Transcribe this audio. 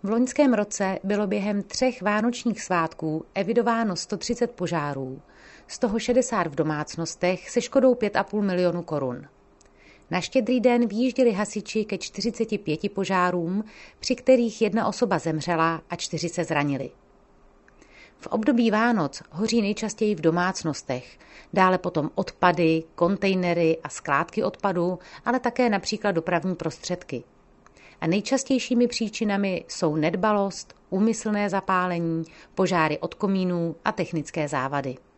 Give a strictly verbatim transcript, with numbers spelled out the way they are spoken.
V loňském roce bylo během třech vánočních svátků evidováno sto třicet požárů, z toho šedesát v domácnostech se škodou pět a půl milionu korun. Na Štědrý den vyjížděli hasiči ke čtyřiceti pěti požárům, při kterých jedna osoba zemřela a čtyři se zranili. V období Vánoc hoří nejčastěji v domácnostech, dále potom odpady, kontejnery a skládky odpadů, ale také například dopravní prostředky. A nejčastějšími příčinami jsou nedbalost, úmyslné zapálení, požáry od komínů a technické závady.